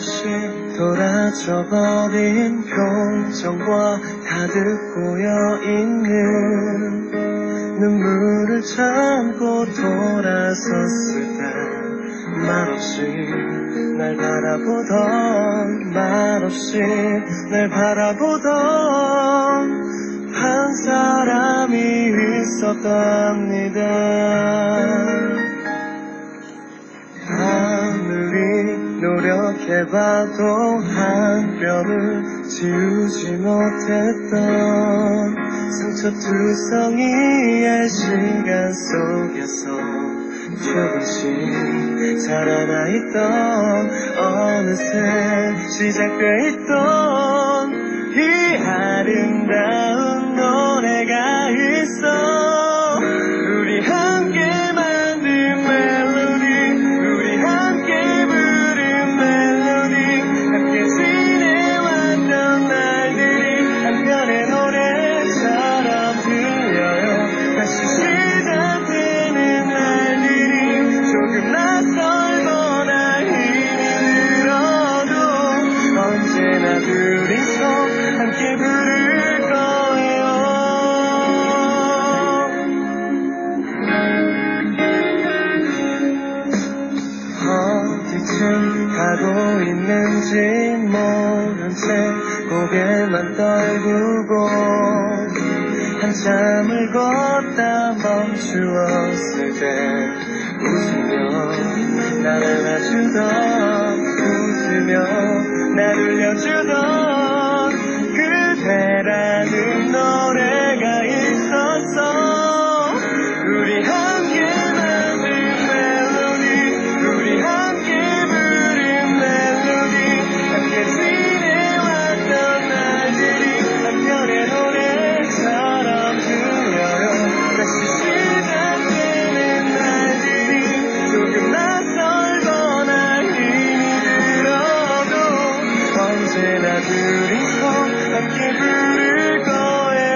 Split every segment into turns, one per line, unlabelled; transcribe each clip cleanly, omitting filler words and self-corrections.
말없이 돌아져버린 표정과 가득 고여있는 눈물을 참고 돌아섰을 때 말없이 날 바라보던 말없이 날 바라보던 한 사람이 있었답니다. 아무리 노력해봐도 한 뼘을 지우지 못했던 상처투성이의 시간 속에서 조금씩 살아나 있던 어느새 시작돼 있던 이 아름다운 노래가 있어. 우리 함께 만든 멜로디, 우리 함께 부른 멜로디, 함께 지내왔던 날들이 한편의 노래처럼 들려요. 다시 시작되는 날들이 조금 낯설거나 힘이 들어도 언제나 둘이서 함께 부를 거예요. 어디쯤 가고 있는지 모른 채 고개만 떨구고 한참을 걷다 멈추었을 때 웃으며 날 안아주던 웃으며 날 울려주던 그대라는 노래가 있었어. 우리 함께 만든 멜로디, 우리 함께 부른 멜로디, 함께 지내왔던 날들이 한편의 노래처럼 들려요. 다시 시작되는 날들이 조금 낯설거나 힘이 들어도 언제나 둘이서 함께 부를 거예요.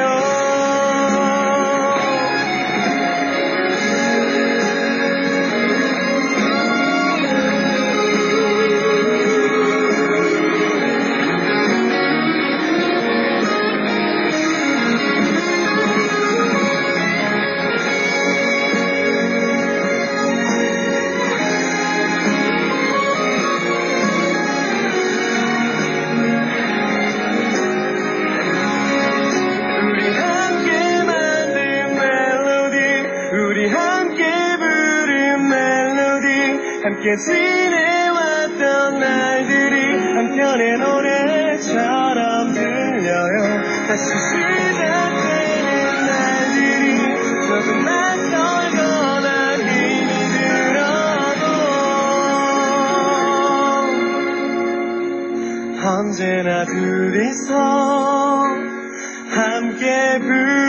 우리 함께 부른 멜로디, 함께 지내왔던 날들이 한편의 노래처럼 들려요. 다시 시작되는 날들이 조금 낯설거나 힘이 들어도 언제나 둘이서 함께 부르